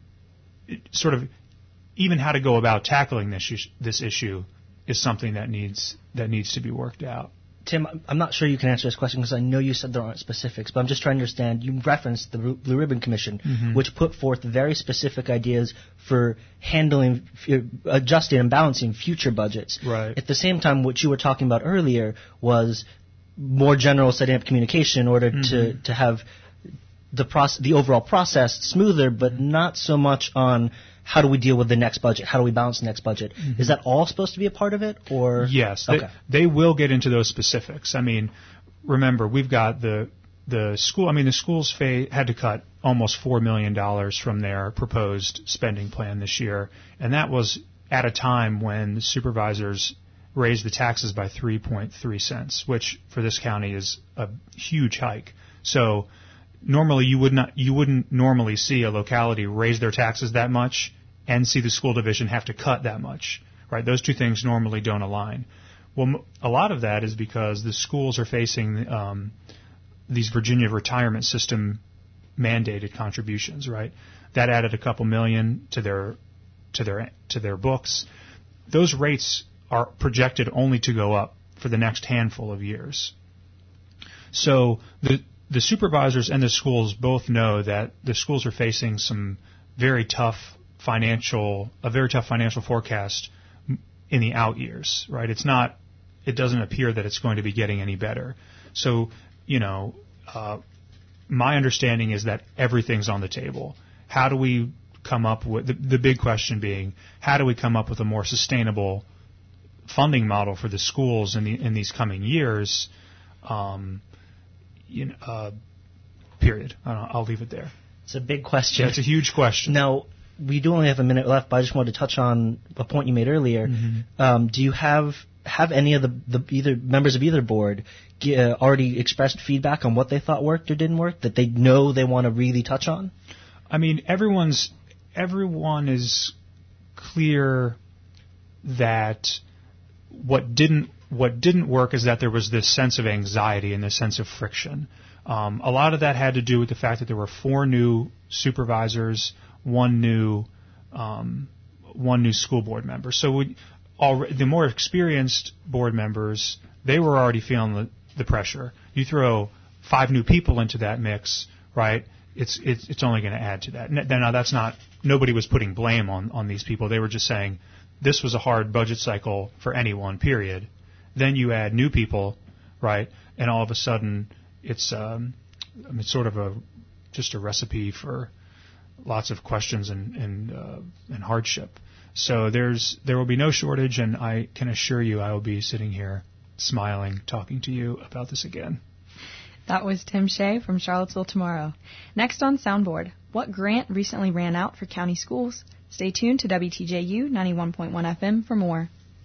sort of even how to go about tackling this this issue is something that needs that needs to be worked out. Tim, I'm not sure you can answer this question because I know you said there aren't specifics, but I'm just trying to understand. You referenced the Blue Ribbon Commission, mm-hmm. which put forth very specific ideas for handling, adjusting and balancing future budgets. Right. At the same time, what you were talking about earlier was more general setting up communication in order mm-hmm. to, to have the process, the overall process smoother, but not so much on how do we deal with the next budget? How do we balance the next budget? Mm-hmm. Is that all supposed to be a part of it, or yes? Okay. They, they will get into those specifics. I mean, remember we've got the the school. I mean, the schools fa- had to cut almost four million dollars from their proposed spending plan this year, and that was at a time when the supervisors raised the taxes by three point three cents, which for this county is a huge hike. So normally you would not, you wouldn't normally see a locality raise their taxes that much and see the school division have to cut that much, right? Those two things normally don't align. Well, a lot of that is because the schools are facing um, these Virginia retirement system mandated contributions, right? That added a couple million to their to their to their books. Those rates are projected only to go up for the next handful of years. So the The supervisors and the schools both know that the schools are facing some very tough financial, a very tough financial forecast in the out years, right? It's not, it doesn't appear that it's going to be getting any better. So, you know, uh, my understanding is that everything's on the table. How do we come up with, the, the big question being, how do we come up with a more sustainable funding model for the schools in the, in these coming years? Um, You know, uh, period. I don't know, I'll leave it there. It's a big question. Yeah, it's a huge question. Now, we do only have a minute left, but I just wanted to touch on a point you made earlier. Mm-hmm. Um, do you have have any of the, the either members of either board uh, already expressed feedback on what they thought worked or didn't work that they know they want to really touch on? I mean, everyone's everyone is clear that what didn't what didn't work is that there was this sense of anxiety and this sense of friction. Um, a lot of that had to do with the fact that there were four new supervisors, one new um, one new school board member. So we, already, the more experienced board members, they were already feeling the, the pressure. You throw five new people into that mix, right? It's it's, it's only going to add to that. Now that's not, nobody was putting blame on, on these people. They were just saying this was a hard budget cycle for anyone, period. Then you add new people, right? And all of a sudden, it's um, I mean, sort of a just a recipe for lots of questions and and, uh, and hardship. So there's there will be no shortage, and I can assure you I will be sitting here smiling, talking to you about this again. That was Tim Shea from Charlottesville Tomorrow. Next on Soundboard, what grant recently ran out for county schools? Stay tuned to W T J U ninety-one point one F M for more.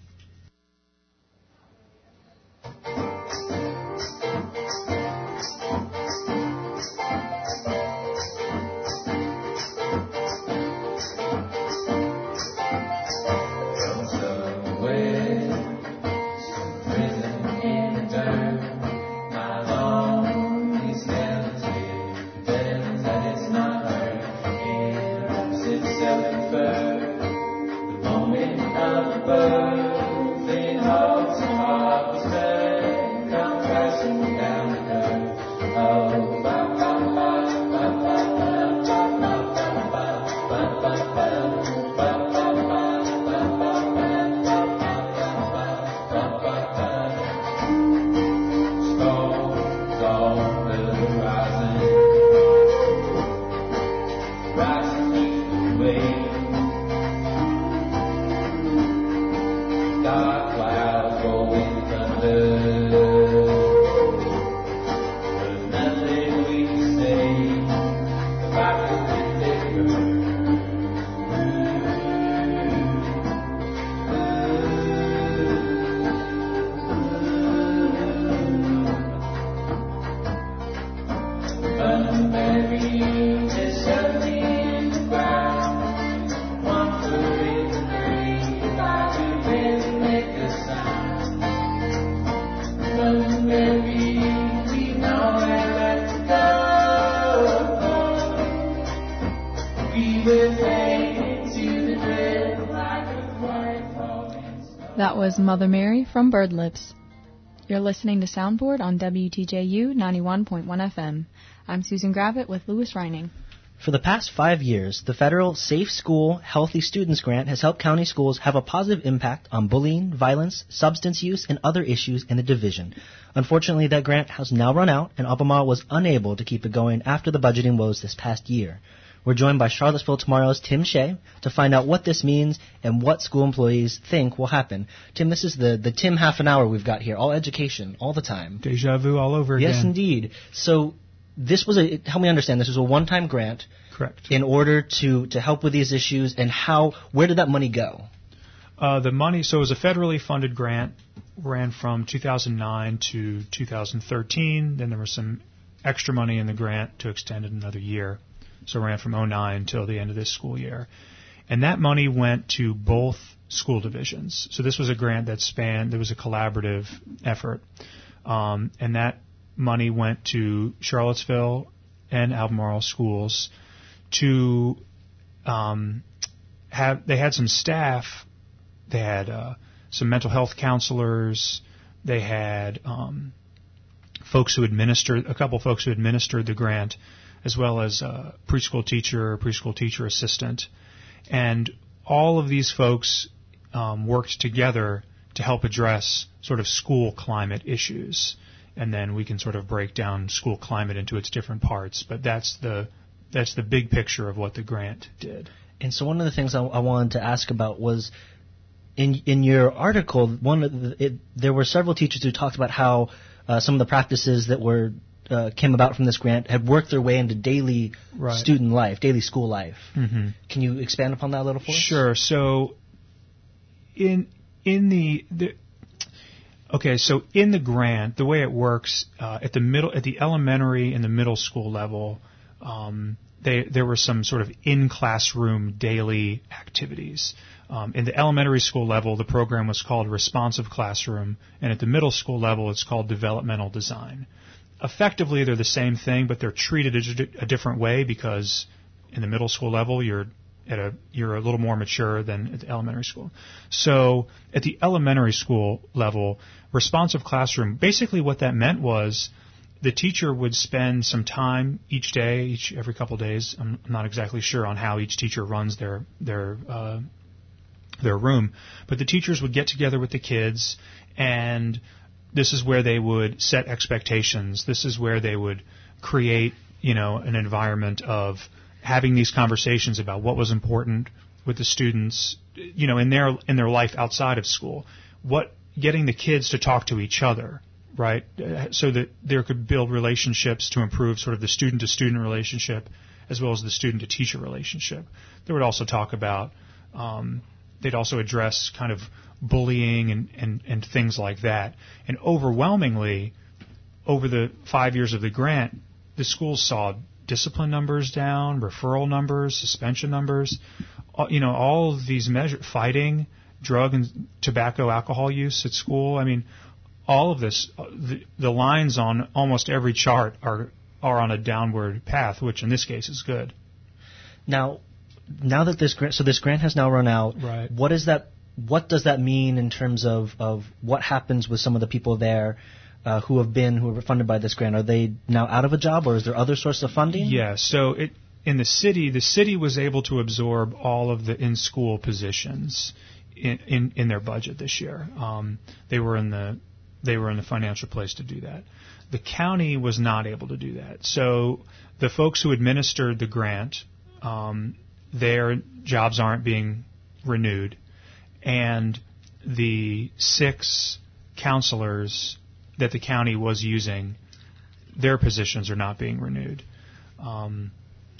That was Mother Mary from Bird Lips. You're listening to Soundboard on W T J U ninety-one point one F M. I'm Susan Gravitt with Lewis Reining. For the past five years, the federal Safe School, Healthy Students Grant has helped county schools have a positive impact on bullying, violence, substance use, and other issues in the division. Unfortunately, that grant has now run out, and Albemarle was unable to keep it going after the budgeting woes this past year. We're joined by Charlottesville Tomorrow's Tim Shea to find out what this means and what school employees think will happen. Tim, this is the, the Tim half an hour we've got here. All education, all the time. Deja vu all over again. Yes, indeed. So this was a, help me understand, this was a one-time grant. Correct. In order to, to help with these issues, and how, where did that money go? Uh, the money, so it was a federally funded grant, ran from two thousand nine to two thousand thirteen. Then there was some extra money in the grant to extend it another year. So it ran from oh nine till the end of this school year. And that money went to both school divisions. So this was a grant that spanned, there was a collaborative effort. Um, and that money went to Charlottesville and Albemarle schools to um, have, they had some staff, they had uh, some mental health counselors, they had um, folks who administered, a couple folks who administered the grant, as well as a preschool teacher, preschool teacher assistant. And all of these folks um, worked together to help address sort of school climate issues. And then we can sort of break down school climate into its different parts. But that's the that's the big picture of what the grant did. And so one of the things I, I wanted to ask about was, in in your article, one of the, it, there were several teachers who talked about how uh, some of the practices that were Uh, came about from this grant had worked their way into daily right. student life, daily school life. Mm-hmm. Can you expand upon that a little for us? Sure. So, in in the, the okay, so in the grant, the way it works uh, at the middle, at the elementary and the middle school level, um, they, there were some sort of in-classroom daily activities. Um, in the elementary school level, the program was called Responsive Classroom, and at the middle school level, it's called Developmental Design. Effectively, they're the same thing, but they're treated a, a different way because in the middle school level, you're at a you're a little more mature than at the elementary school. So at the elementary school level, responsive classroom, basically what that meant was the teacher would spend some time each day, each every couple of days. I'm not exactly sure on how each teacher runs their their uh, their room. But the teachers would get together with the kids, and this is where they would set expectations. This is where they would create, you know, an environment of having these conversations about what was important with the students, you know, in their in their life outside of school. What getting the kids to talk to each other, right, so that there could build relationships to improve sort of the student-to-student relationship as well as the student-to-teacher relationship. They would also talk about, um, they'd also address kind of bullying and, and, and things like that. And overwhelmingly, over the five years of the grant, the schools saw discipline numbers down, referral numbers, suspension numbers, uh, you know, all of these measures, fighting, drug and tobacco, alcohol use at school. I mean, all of this, uh, the, the lines on almost every chart are are on a downward path, which in this case is good. Now, now that this grant, so this grant has now run out. Right. What is that? What does that mean in terms of, of what happens with some of the people there uh, who have been who were funded by this grant? Are they now out of a job, or is there other sources of funding? Yeah. So it in the city, the city was able to absorb all of the in-school positions in, in, in their budget this year. Um, they were in the they were in the financial place to do that. The county was not able to do that. So the folks who administered the grant, um, their jobs aren't being renewed, and the six counselors that the county was using, their positions are not being renewed. Um,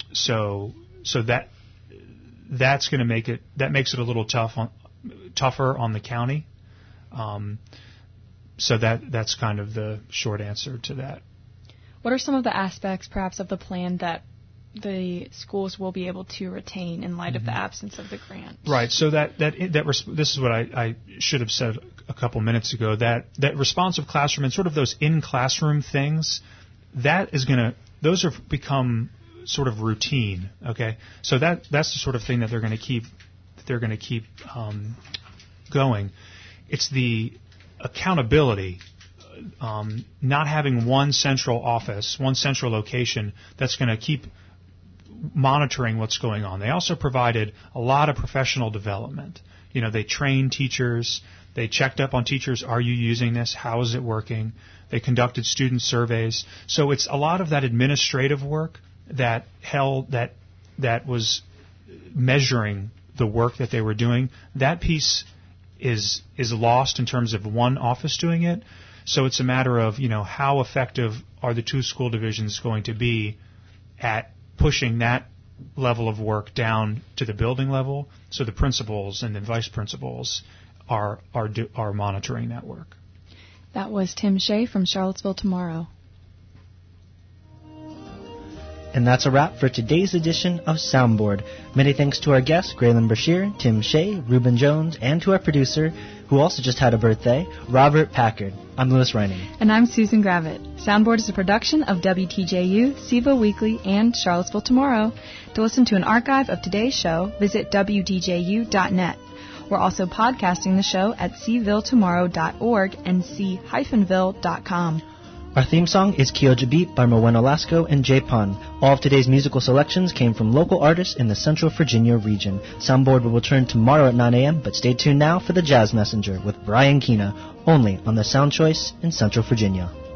so so that that's going to make it that makes it a little tough on, tougher on the county. Um, So that that's kind of the short answer to that. What are some of the aspects, perhaps, of the plan that the schools will be able to retain in light mm-hmm. of the absence of the grant? Right. So that that that res- this is what I, I should have said a couple minutes ago. That that responsive classroom and sort of those in classroom things, that is going to those have become sort of routine. Okay. So that that's the sort of thing that they're going to keep that they're going to keep um, going. It's the accountability, um, not having one central office, one central location that's going to keep monitoring what's going on. They also provided a lot of professional development. You know, they trained teachers. They checked up on teachers. Are you using this? How is it working? They conducted student surveys. So it's a lot of that administrative work that held that that was measuring the work that they were doing. That piece is is lost in terms of one office doing it. So it's a matter of, you know, how effective are the two school divisions going to be at pushing that level of work down to the building level, so the principals and the vice principals are are do, are monitoring that work. That was Tim Shea from Charlottesville Tomorrow. And that's a wrap for today's edition of Soundboard. Many thanks to our guests, Graylin Bashir, Tim Shea, Reuben Jones, and to our producer, who also just had a birthday, Robert Packard. I'm Louis Reining. And I'm Susan Gravitt. Soundboard is a production of W T J U, SIVA Weekly, and Charlottesville Tomorrow. To listen to an archive of today's show, visit W D J U dot net. We're also podcasting the show at c ville tomorrow dot org and c dash ville dot com. Our theme song is Kyoja Beat by Morwenna Lasco and Jay Pun. All of today's musical selections came from local artists in the Central Virginia region. Soundboard will return tomorrow at nine a.m., but stay tuned now for the Jazz Messenger with Brian Keena, only on the Sound Choice in Central Virginia.